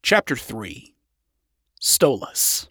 Chapter 3. Stolas.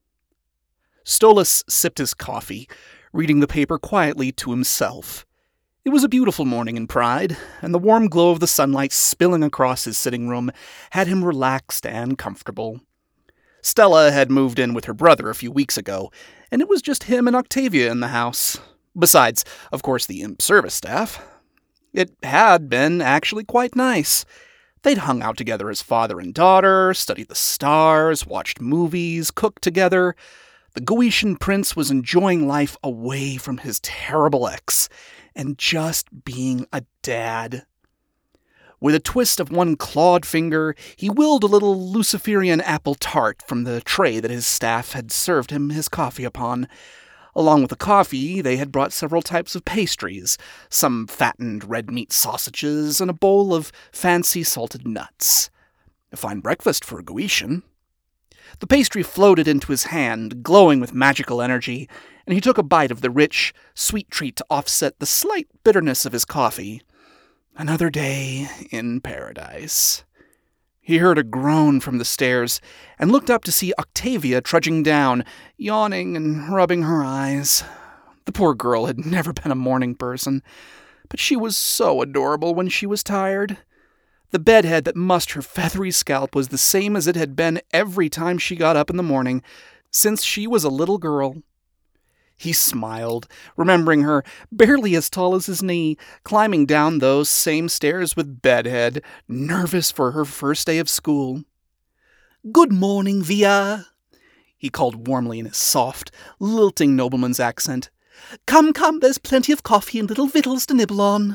Stolas sipped his coffee, reading the paper quietly to himself. It was a beautiful morning in Pride, and the warm glow of the sunlight spilling across his sitting room had him relaxed and comfortable. Stella had moved in with her brother a few weeks ago, and it was just him and Octavia in the house. Besides, of course, the imp service staff. It had been actually quite nice. They'd hung out together as father and daughter, studied the stars, watched movies, cooked together. The Goetian prince was enjoying life away from his terrible ex, and just being a dad. With a twist of one clawed finger, he willed a little Luciferian apple tart from the tray that his staff had served him his coffee upon. Along with the coffee, they had brought several types of pastries, some fattened red meat sausages, and a bowl of fancy salted nuts. A fine breakfast for a Goetian. The pastry floated into his hand, glowing with magical energy, and he took a bite of the rich, sweet treat to offset the slight bitterness of his coffee. Another day in paradise. He heard a groan from the stairs, and looked up to see Octavia trudging down, yawning and rubbing her eyes. The poor girl had never been a morning person, but she was so adorable when she was tired. The bedhead that mussed her feathery scalp was the same as it had been every time she got up in the morning, since she was a little girl. He smiled, remembering her, barely as tall as his knee, climbing down those same stairs with Bedhead, nervous for her first day of school. "Good morning, Via," he called warmly in his soft, lilting nobleman's accent. Come, there's plenty of coffee and little victuals to nibble on."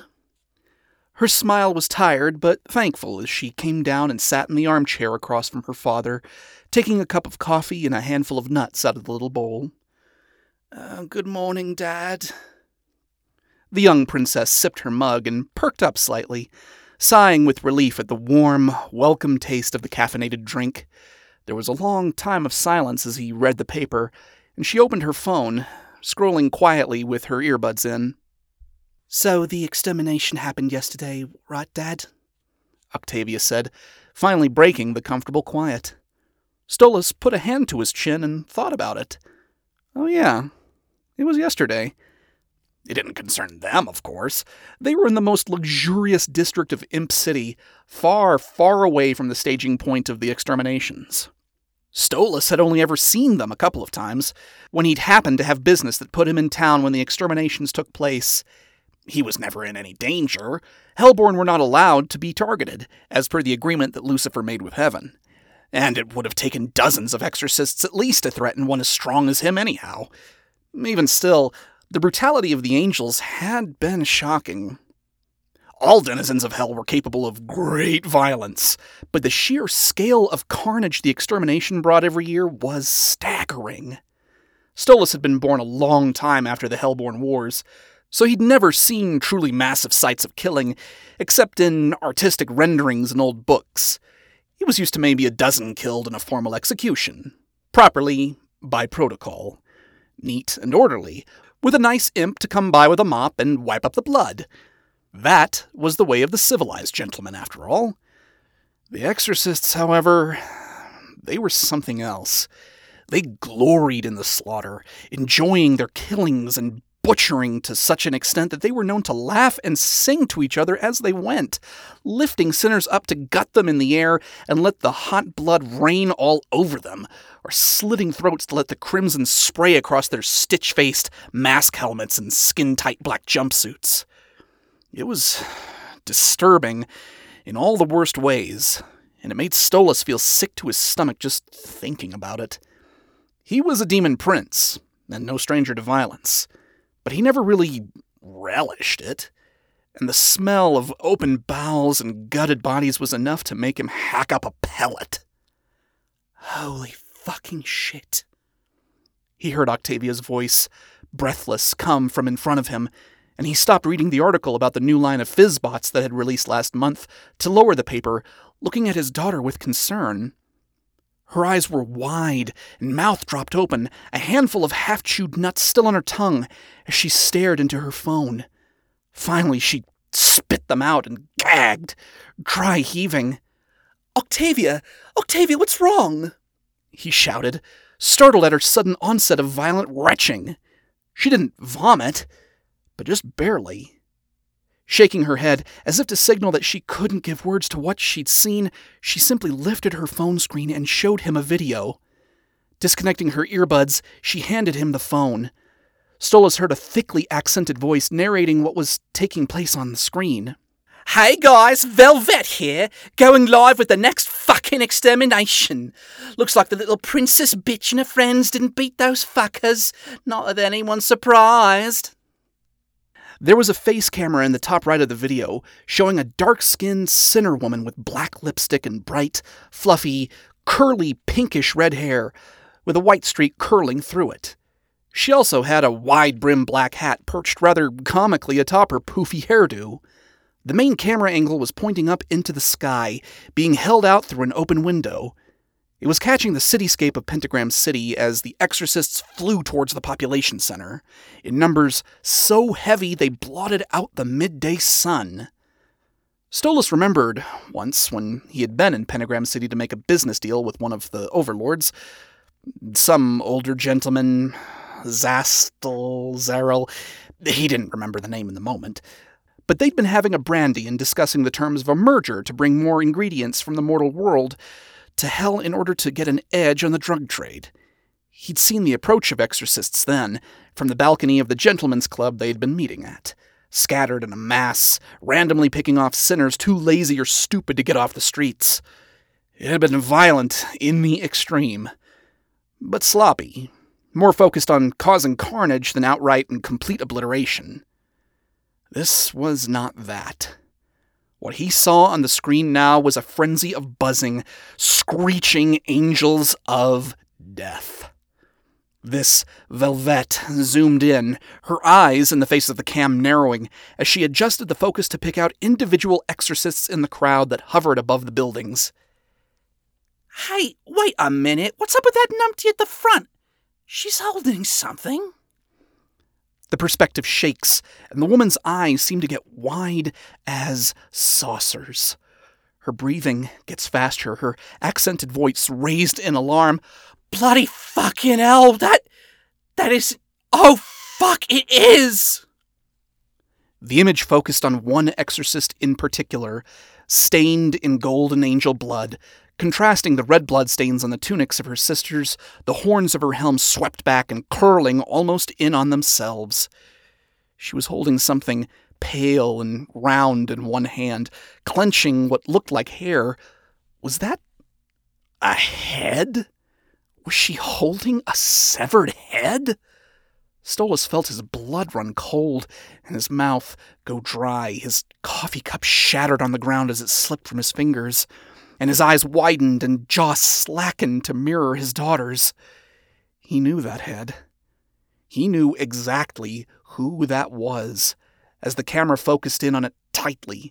Her smile was tired, but thankful as she came down and sat in the armchair across from her father, taking a cup of coffee and a handful of nuts out of the little bowl. Good morning, Dad." The young princess sipped her mug and perked up slightly, sighing with relief at the warm, welcome taste of the caffeinated drink. There was a long time of silence as he read the paper, and she opened her phone, scrolling quietly with her earbuds in. "So the extermination happened yesterday, right, Dad?" Octavia said, finally breaking the comfortable quiet. Stolas put a hand to his chin and thought about it. Oh yeah, it was yesterday. It didn't concern them, of course. They were in the most luxurious district of Imp City, far, far away from the staging point of the exterminations. Stolas had only ever seen them a couple of times, when he'd happened to have business that put him in town when the exterminations took place. He was never in any danger. Hellborn were not allowed to be targeted, as per the agreement that Lucifer made with Heaven. And it would have taken dozens of exorcists at least to threaten one as strong as him anyhow. Even still, the brutality of the angels had been shocking. All denizens of hell were capable of great violence, but the sheer scale of carnage the extermination brought every year was staggering. Stolas had been born a long time after the Hellborn Wars, so he'd never seen truly massive sights of killing, except in artistic renderings and old books. He was used to maybe a dozen killed in a formal execution. Properly, by protocol. Neat and orderly, with a nice imp to come by with a mop and wipe up the blood. That was the way of the civilized gentleman, after all. The exorcists, however, they were something else. They gloried in the slaughter, enjoying their killings and butchering to such an extent that they were known to laugh and sing to each other as they went, lifting sinners up to gut them in the air and let the hot blood rain all over them, or slitting throats to let the crimson spray across their stitch-faced mask helmets and skin-tight black jumpsuits. It was disturbing in all the worst ways, and it made Stolas feel sick to his stomach just thinking about it. He was a demon prince, and no stranger to violence, but he never really relished it, and the smell of open bowels and gutted bodies was enough to make him hack up a pellet. Holy fucking shit. He heard Octavia's voice, breathless, come from in front of him, and he stopped reading the article about the new line of Fizzbots that had released last month to lower the paper, looking at his daughter with concern. Her eyes were wide, and mouth dropped open, a handful of half-chewed nuts still on her tongue, as she stared into her phone. Finally, she spit them out and gagged, dry heaving. Octavia! Octavia, what's wrong?" he shouted, startled at her sudden onset of violent retching. She didn't vomit, but just barely. Shaking her head, as if to signal that she couldn't give words to what she'd seen, she simply lifted her phone screen and showed him a video. Disconnecting her earbuds, she handed him the phone. Stolas heard a thickly accented voice narrating what was taking place on the screen. "Hey guys, Velvet here, going live with the next fucking extermination. Looks like the little princess bitch and her friends didn't beat those fuckers. Not that anyone's surprised." There was a face camera in the top right of the video, showing a dark-skinned sinner woman with black lipstick and bright, fluffy, curly pinkish red hair, with a white streak curling through it. She also had a wide-brimmed black hat perched rather comically atop her poofy hairdo. The main camera angle was pointing up into the sky, being held out through an open window. It was catching the cityscape of Pentagram City as the exorcists flew towards the population center, in numbers so heavy they blotted out the midday sun. Stolas remembered once when he had been in Pentagram City to make a business deal with one of the overlords, some older gentleman, Zarel. He didn't remember the name in the moment. But they'd been having a brandy and discussing the terms of a merger to bring more ingredients from the mortal world to hell in order to get an edge on the drug trade. He'd seen the approach of exorcists then, from the balcony of the gentlemen's club they'd been meeting at, scattered in a mass, randomly picking off sinners too lazy or stupid to get off the streets. It had been violent in the extreme, but sloppy, more focused on causing carnage than outright and complete obliteration. This was not that. What he saw on the screen now was a frenzy of buzzing, screeching angels of death. This Velvet zoomed in, her eyes in the face of the cam narrowing as she adjusted the focus to pick out individual exorcists in the crowd that hovered above the buildings. "Hey, wait a minute. What's up with that numpty at the front? She's holding something." The perspective shakes, and the woman's eyes seem to get wide as saucers. Her breathing gets faster, her accented voice raised in alarm. "Bloody fucking hell, that is... Oh, fuck, it is!" The image focused on one exorcist in particular, stained in golden angel blood, contrasting the red blood stains on the tunics of her sisters, the horns of her helm swept back and curling almost in on themselves. She was holding something pale and round in one hand, clenching what looked like hair. Was that a head? Was she holding a severed head? Stolas felt his blood run cold and his mouth go dry. His coffee cup shattered on the ground as it slipped from his fingers, and his eyes widened and jaw slackened to mirror his daughter's. He knew that head. He knew exactly who that was, as the camera focused in on it tightly.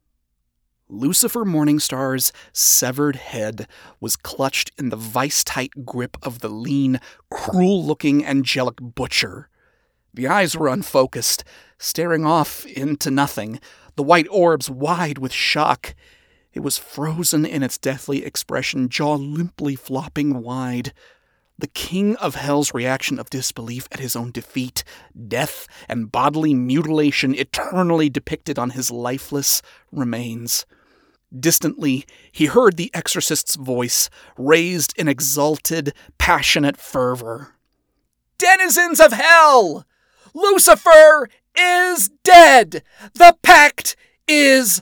Lucifer Morningstar's severed head was clutched in the vice-tight grip of the lean, cruel-looking angelic butcher. The eyes were unfocused, staring off into nothing, the white orbs wide with shock. It was frozen in its deathly expression, jaw limply flopping wide. The king of hell's reaction of disbelief at his own defeat, death, and bodily mutilation eternally depicted on his lifeless remains. Distantly, he heard the exorcist's voice, raised in exalted, passionate fervor. "Denizens of hell! Lucifer is dead! The pact is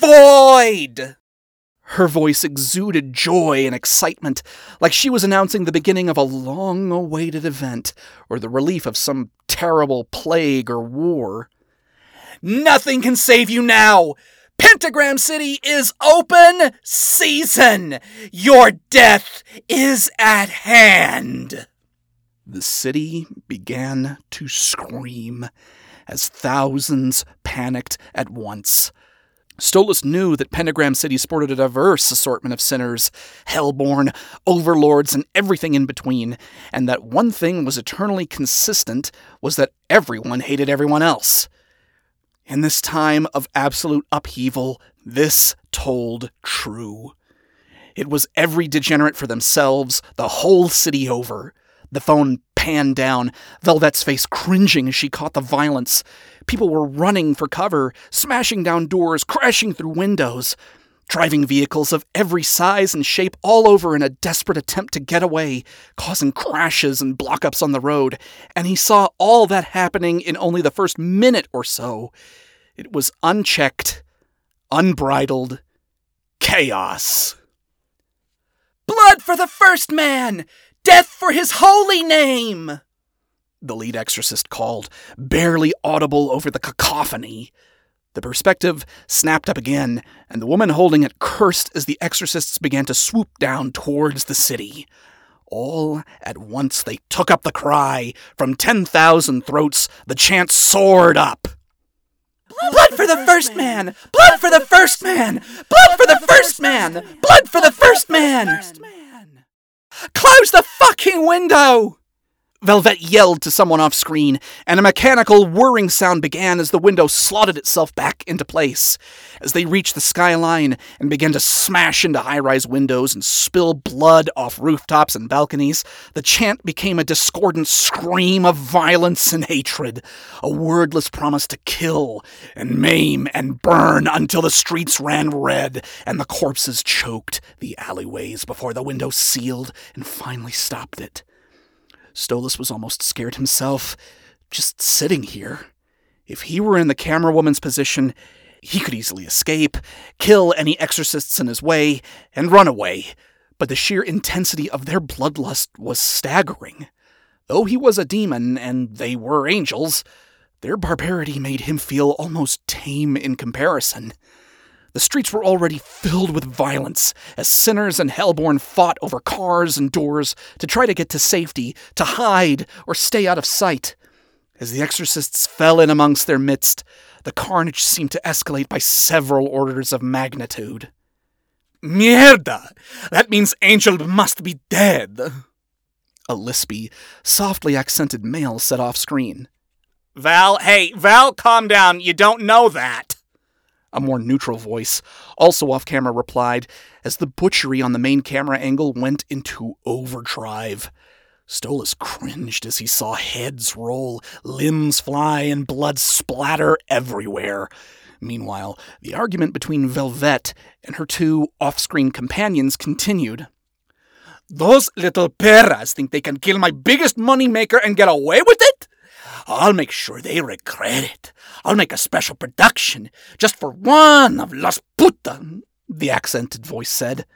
void!" Her voice exuded joy and excitement, like she was announcing the beginning of a long-awaited event, or the relief of some terrible plague or war. "Nothing can save you now! Pentagram City is open season! Your death is at hand!" The city began to scream as thousands panicked at once. Stolas knew that Pentagram City sported a diverse assortment of sinners, hellborn, overlords, and everything in between, and that one thing was eternally consistent was that everyone hated everyone else. In this time of absolute upheaval, this told true. It was every degenerate for themselves, the whole city over. The phone panned down, Velvet's face cringing as she caught the violence. People were running for cover, smashing down doors, crashing through windows. Driving vehicles of every size and shape all over in a desperate attempt to get away, causing crashes and block-ups on the road, and he saw all that happening in only the first minute or so. It was unchecked, unbridled chaos. "Blood for the first man! Death for his holy name!" the lead exorcist called, barely audible over the cacophony. The perspective snapped up again, and the woman holding it cursed as the exorcists began to swoop down towards the city. All at once they took up the cry. From 10,000 throats, the chant soared up. "Blood for the first man! Blood for the first man! Blood for the first man! Blood for the first man! Close the fucking window!" Velvet yelled to someone off screen, and a mechanical whirring sound began as the window slotted itself back into place. As they reached the skyline and began to smash into high-rise windows and spill blood off rooftops and balconies, the chant became a discordant scream of violence and hatred, a wordless promise to kill and maim and burn until the streets ran red and the corpses choked the alleyways before the window sealed and finally stopped it. Stolas was almost scared himself, just sitting here. If he were in the camera woman's position, he could easily escape, kill any exorcists in his way, and run away. But the sheer intensity of their bloodlust was staggering. Though he was a demon, and they were angels, their barbarity made him feel almost tame in comparison. The streets were already filled with violence as sinners and hellborn fought over cars and doors to try to get to safety, to hide, or stay out of sight. As the exorcists fell in amongst their midst, the carnage seemed to escalate by several orders of magnitude. "Mierda! That means Angel must be dead!" a lispy, softly accented male said off-screen. Val, calm down. You don't know that." A more neutral voice, also off-camera, replied as the butchery on the main camera angle went into overdrive. Stolas cringed as he saw heads roll, limbs fly, and blood splatter everywhere. Meanwhile, the argument between Velvet and her two off-screen companions continued. "Those little perras think they can kill my biggest moneymaker and get away with it? I'll make sure they regret it. I'll make a special production just for one of Las Putas," the accented voice said.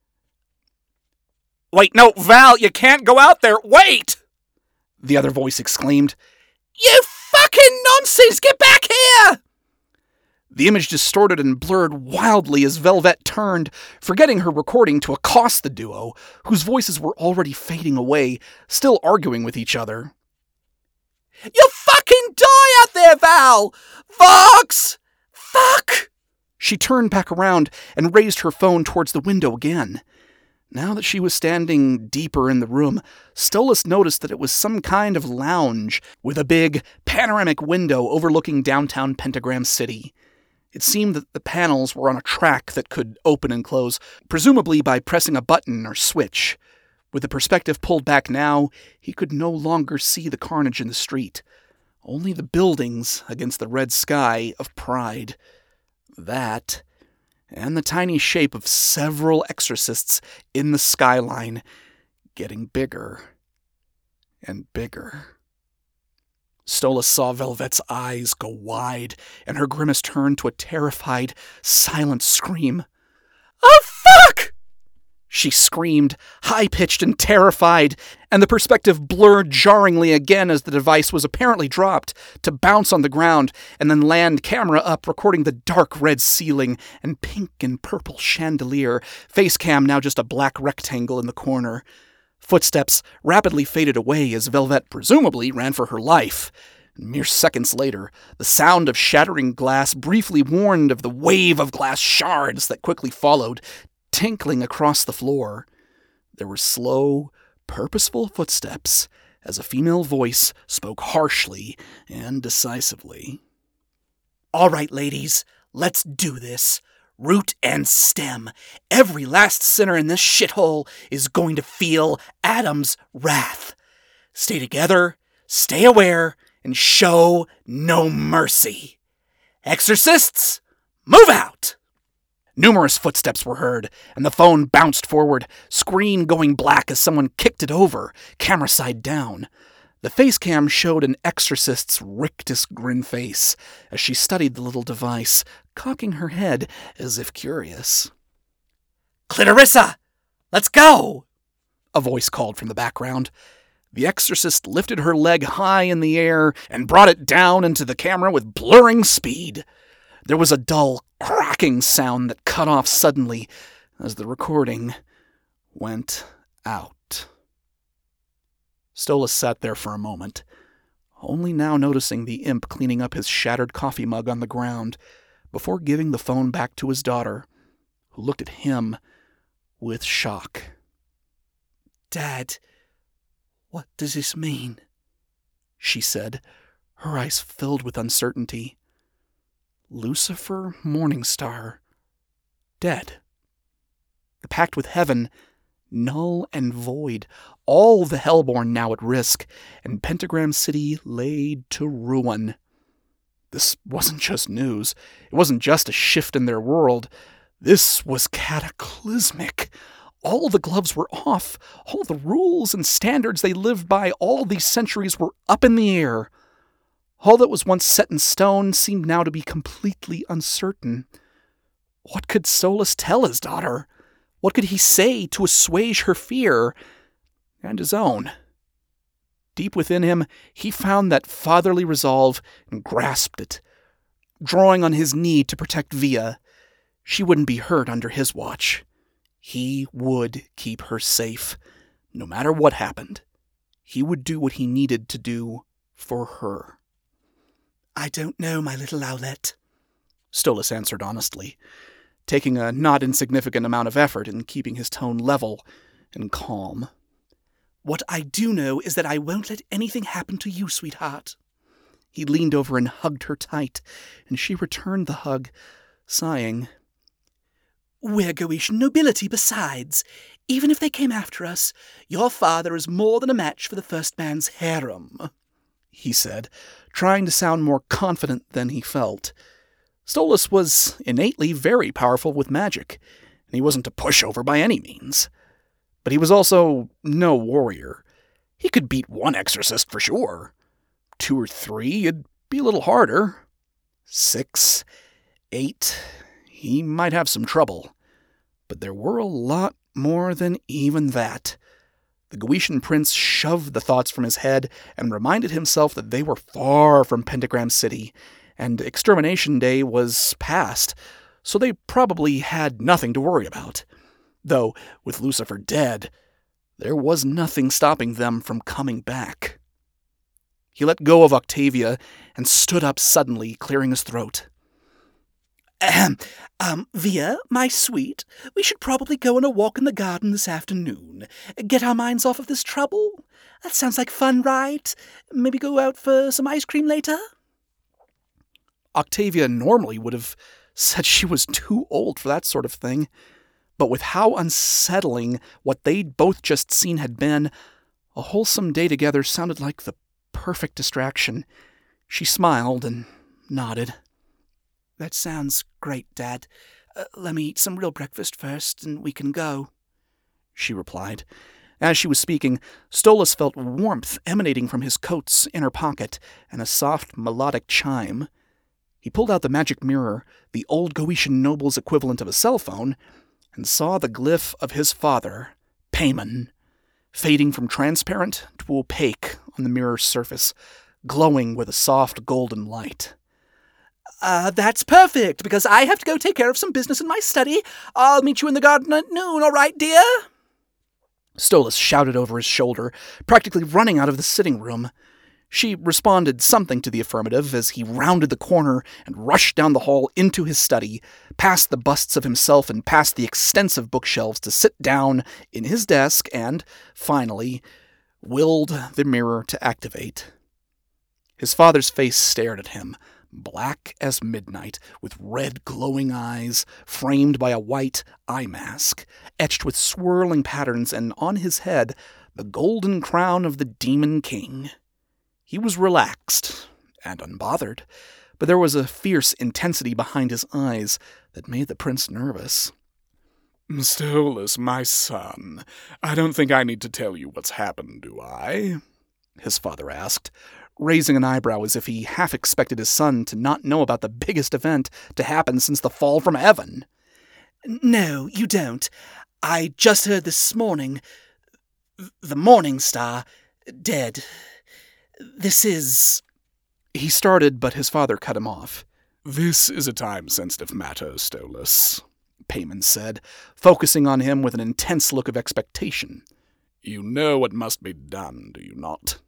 "Wait, no, Val, you can't go out there. Wait!" the other voice exclaimed. "You fucking nonsense! Get back here!" The image distorted and blurred wildly as Velvet turned, forgetting her recording to accost the duo, whose voices were already fading away, still arguing with each other. "You fucking die out there, Val! Vox! Fuck!" She turned back around and raised her phone towards the window again. Now that she was standing deeper in the room, Stolas noticed that it was some kind of lounge with a big, panoramic window overlooking downtown Pentagram City. It seemed that the panels were on a track that could open and close, presumably by pressing a button or switch. With the perspective pulled back now, he could no longer see the carnage in the street. Only the buildings against the red sky of Pride. That, and the tiny shape of several exorcists in the skyline, getting bigger and bigger. Stolas saw Velvet's eyes go wide, and her grimace turned to a terrified, silent scream. "Oh, fuck!" she screamed, high-pitched and terrified, and the perspective blurred jarringly again as the device was apparently dropped, to bounce on the ground and then land camera up, recording the dark red ceiling and pink and purple chandelier, face cam now just a black rectangle in the corner. Footsteps rapidly faded away as Velvet presumably ran for her life. Mere seconds later, the sound of shattering glass briefly warned of the wave of glass shards that quickly followed, tinkling across the floor. There were slow, purposeful footsteps as a female voice spoke harshly and decisively. "All right, ladies, let's do this. Root and stem, every last sinner in this shithole is going to feel Adam's wrath. Stay together, stay aware, and show no mercy. Exorcists, move out! Numerous footsteps were heard, and the phone bounced forward, screen going black as someone kicked it over, camera side down. The face cam showed an exorcist's rictus grin face as she studied the little device, cocking her head as if curious. "Clitorissa, let's go!" a voice called from the background. The exorcist lifted her leg high in the air and brought it down into the camera with blurring speed. There was a dull cracking sound that cut off suddenly as the recording went out. Stolas sat there for a moment, only now noticing the imp cleaning up his shattered coffee mug on the ground before giving the phone back to his daughter, who looked at him with shock. "Dad, what does this mean?" she said, her eyes filled with uncertainty. Lucifer Morningstar, dead. The pact with heaven, null and void, all the Hellborn now at risk, and Pentagram City laid to ruin. This wasn't just news. It wasn't just a shift in their world. This was cataclysmic. All the gloves were off. All the rules and standards they lived by all these centuries were up in the air. All that was once set in stone seemed now to be completely uncertain. What could Stolas tell his daughter? What could he say to assuage her fear and his own? Deep within him, he found that fatherly resolve and grasped it, drawing on his need to protect Via. She wouldn't be hurt under his watch. He would keep her safe, no matter what happened. He would do what he needed to do for her. "I don't know, my little Owlette," Stolas answered honestly, taking a not insignificant amount of effort in keeping his tone level and calm. "What I do know is that I won't let anything happen to you, sweetheart." He leaned over and hugged her tight, and she returned the hug, sighing. "We're Goetian nobility besides. Even if they came after us, your father is more than a match for the first man's harem," he said, trying to sound more confident than he felt. Stolas was innately very powerful with magic, and he wasn't a pushover by any means. But he was also no warrior. He could beat one exorcist for sure. 2 or 3, it'd be a little harder. 6, 8, he might have some trouble. But there were a lot more than even that. The Goetian prince shoved the thoughts from his head and reminded himself that they were far from Pentagram City, and Extermination Day was past, so they probably had nothing to worry about. Though, with Lucifer dead, there was nothing stopping them from coming back. He let go of Octavia and stood up suddenly, clearing his throat. Via, my sweet, we should probably go on a walk in the garden this afternoon. Get our minds off of this trouble. That sounds like fun, right? Maybe go out for some ice cream later?" Octavia normally would have said she was too old for that sort of thing, but with how unsettling what they'd both just seen had been, a wholesome day together sounded like the perfect distraction. She smiled and nodded. "That sounds great, Dad. Let me eat some real breakfast first, and we can go," she replied. As she was speaking, Stolas felt warmth emanating from his coat's inner pocket and a soft, melodic chime. He pulled out the magic mirror, the old Goetian noble's equivalent of a cell phone, and saw the glyph of his father, Paimon, fading from transparent to opaque on the mirror's surface, glowing with a soft golden light. That's perfect, because I have to go take care of some business in my study. I'll meet you in the garden at noon, all right, dear?" Stolas shouted over his shoulder, practically running out of the sitting room. She responded something to the affirmative as he rounded the corner and rushed down the hall into his study, past the busts of himself and past the extensive bookshelves to sit down in his desk and, finally, willed the mirror to activate. His father's face stared at him, black as midnight, with red glowing eyes, framed by a white eye mask, etched with swirling patterns, and on his head the golden crown of the Demon King. He was relaxed and unbothered, but there was a fierce intensity behind his eyes that made the prince nervous. Stolas, my son, I don't think I need to tell you what's happened, do I? His father asked, raising an eyebrow as if he half expected his son to not know about the biggest event to happen since the fall from heaven. No, you don't. I just heard this morning. The Morning Star, dead. This is... He started, but his father cut him off. This is a time-sensitive matter, Stolas, Paimon said, focusing on him with an intense look of expectation. You know what must be done, do you not?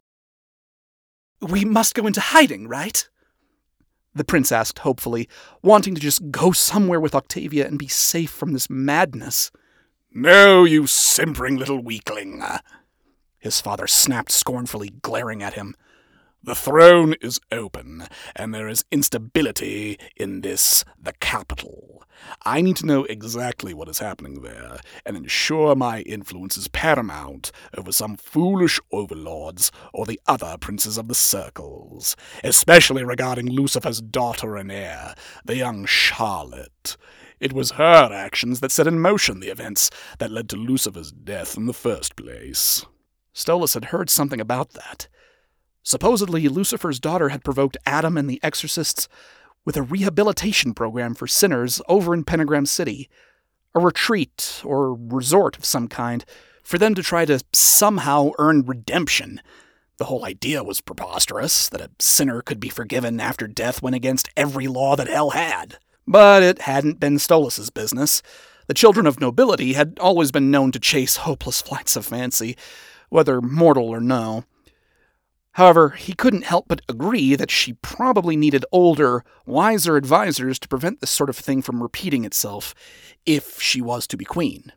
We must go into hiding, right? The prince asked hopefully, wanting to just go somewhere with Octavia and be safe from this madness. No, you simpering little weakling, his father snapped scornfully, glaring at him. The throne is open, and there is instability in the capital. I need to know exactly what is happening there, and ensure my influence is paramount over some foolish overlords or the other princes of the circles, especially regarding Lucifer's daughter and heir, the young Charlotte. It was her actions that set in motion the events that led to Lucifer's death in the first place. Stolas had heard something about that. Supposedly, Lucifer's daughter had provoked Adam and the exorcists with a rehabilitation program for sinners over in Pentagram City, a retreat or resort of some kind, for them to try to somehow earn redemption. The whole idea was preposterous, that a sinner could be forgiven after death went against every law that hell had. But it hadn't been Stolas' business. The children of nobility had always been known to chase hopeless flights of fancy, whether mortal or no. However, he couldn't help but agree that she probably needed older, wiser advisors to prevent this sort of thing from repeating itself, if she was to be queen.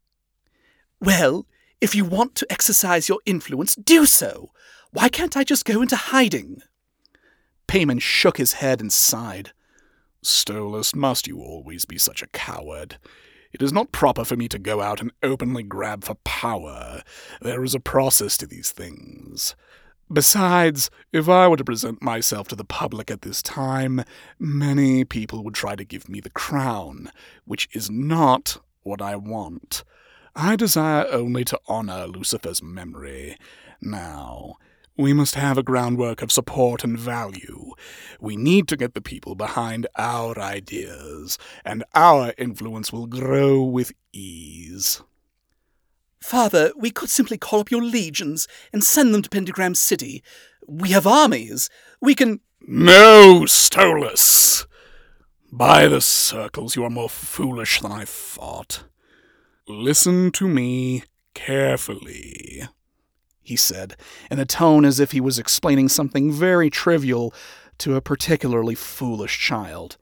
Well, if you want to exercise your influence, do so. Why can't I just go into hiding? Paimon shook his head and sighed. Stolas, must you always be such a coward? It is not proper for me to go out and openly grab for power. There is a process to these things. Besides, if I were to present myself to the public at this time, many people would try to give me the crown, which is not what I want. I desire only to honor Lucifer's memory. Now, we must have a groundwork of support and value. We need to get the people behind our ideas, and our influence will grow with ease. Father, we could simply call up your legions and send them to Pentagram City. We have armies. We can... No, Stolas! By the circles, you are more foolish than I thought. Listen to me carefully, he said, in a tone as if he was explaining something very trivial to a particularly foolish child.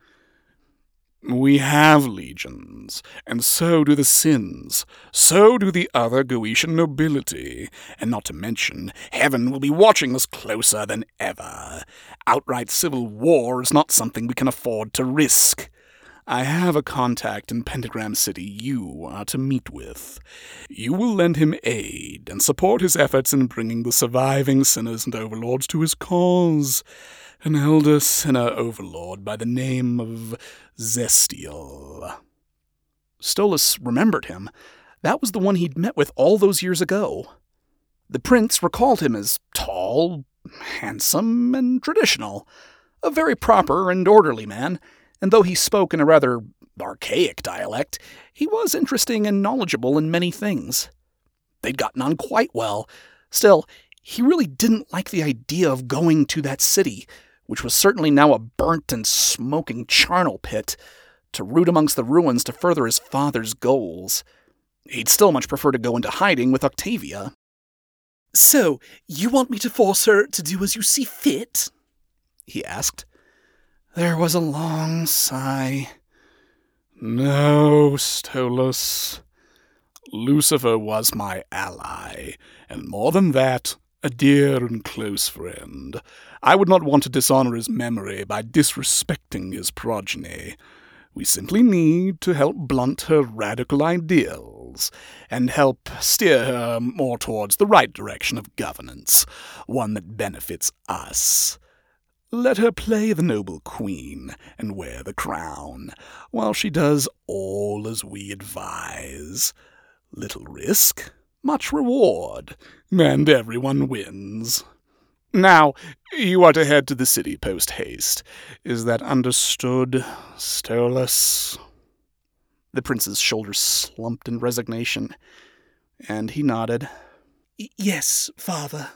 We have legions, and so do the Sins. So do the other Goetian nobility. And not to mention, heaven will be watching us closer than ever. Outright civil war is not something we can afford to risk. I have a contact in Pentagram City you are to meet with. You will lend him aid and support his efforts in bringing the surviving sinners and overlords to his cause. An elder sinner overlord by the name of Zestial. Stolas remembered him. That was the one he'd met with all those years ago. The prince recalled him as tall, handsome, and traditional. A very proper and orderly man, and though he spoke in a rather archaic dialect, he was interesting and knowledgeable in many things. They'd gotten on quite well. Still, he really didn't like the idea of going to that city, which was certainly now a burnt and smoking charnel pit, to root amongst the ruins to further his father's goals. He'd still much prefer to go into hiding with Octavia. So, you want me to force her to do as you see fit? He asked. There was a long sigh. No, Stolas. Lucifer was my ally, and more than that, A dear and close friend. I would not want to dishonor his memory by disrespecting his progeny. We simply need to help blunt her radical ideals, and help steer her more towards the right direction of governance, one that benefits us. Let her play the noble queen and wear the crown, while she does all as we advise. Little risk, much reward, and everyone wins. Now, you are to head to the city post-haste. Is that understood, Stolas? The prince's shoulders slumped in resignation, and he nodded. Yes, father.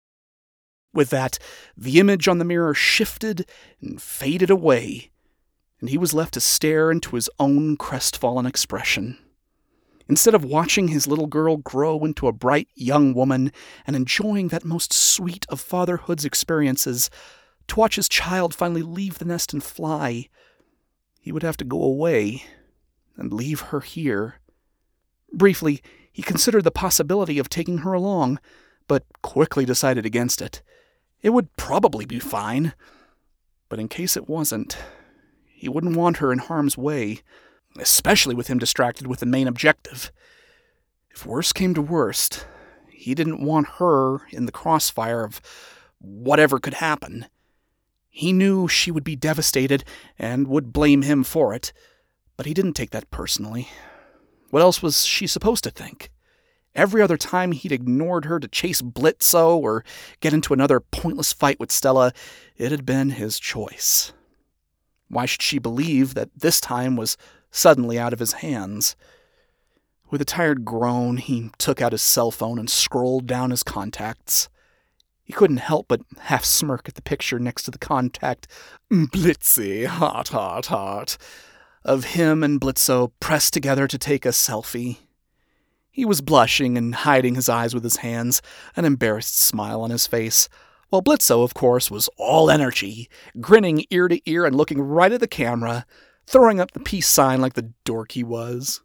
With that, the image on the mirror shifted and faded away, and he was left to stare into his own crestfallen expression. Instead of watching his little girl grow into a bright young woman and enjoying that most sweet of fatherhood's experiences, to watch his child finally leave the nest and fly, he would have to go away and leave her here. Briefly, he considered the possibility of taking her along, but quickly decided against it. It would probably be fine, but in case it wasn't, he wouldn't want her in harm's way, especially with him distracted with the main objective. If worst came to worst, he didn't want her in the crossfire of whatever could happen. He knew she would be devastated and would blame him for it, but he didn't take that personally. What else was she supposed to think? Every other time he'd ignored her to chase Blitzo or get into another pointless fight with Stella, it had been his choice. Why should she believe that this time was suddenly out of his hands? With a tired groan, he took out his cell phone and scrolled down his contacts. He couldn't help but half smirk at the picture next to the contact, Blitzy, heart, heart, heart, of him and Blitzo pressed together to take a selfie. He was blushing and hiding his eyes with his hands, an embarrassed smile on his face, while Blitzo, of course, was all energy, grinning ear to ear and looking right at the camera, throwing up the peace sign like the dork he was.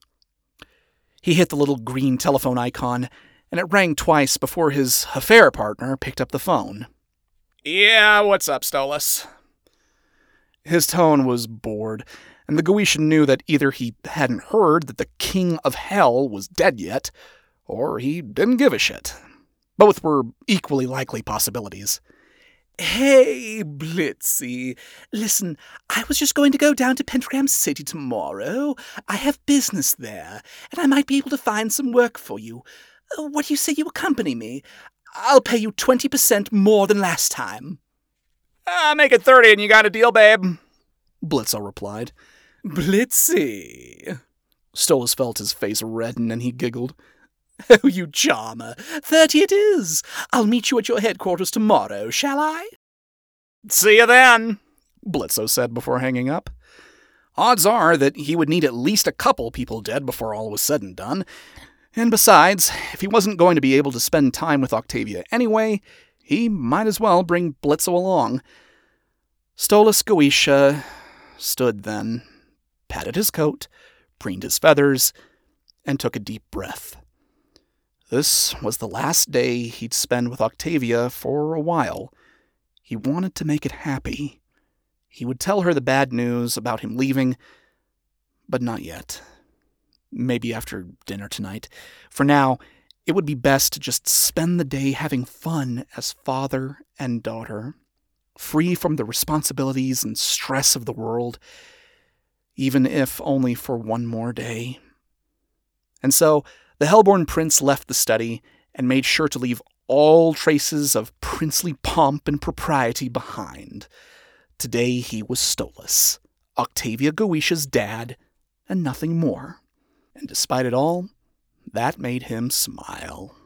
He hit the little green telephone icon, and it rang twice before his affair partner picked up the phone. Yeah, what's up, Stolas? His tone was bored, and the Goetian knew that either he hadn't heard that the King of Hell was dead yet, or he didn't give a shit. Both were equally likely possibilities. Hey, Blitzy. Listen, I was just going to go down to Pentagram City tomorrow. I have business there, and I might be able to find some work for you. What do you say you accompany me? I'll pay you 20% more than last time. Make it 30 and you got a deal, babe, Blitzo replied. Blitzy. Stolas felt his face redden, and he giggled. Oh, you charmer. 30 it is. I'll meet you at your headquarters tomorrow, shall I? See you then, Blitzo said before hanging up. Odds are that he would need at least a couple people dead before all was said and done. And besides, if he wasn't going to be able to spend time with Octavia anyway, he might as well bring Blitzo along. Stolas Goetia stood then, patted his coat, preened his feathers, and took a deep breath. This was the last day he'd spend with Octavia for a while. He wanted to make it happy. He would tell her the bad news about him leaving, but not yet. Maybe after dinner tonight. For now, it would be best to just spend the day having fun as father and daughter, free from the responsibilities and stress of the world, even if only for one more day. And so, the Hellborn Prince left the study and made sure to leave all traces of princely pomp and propriety behind. Today he was Stolas, Octavia Goetia's dad, and nothing more. And despite it all, that made him smile.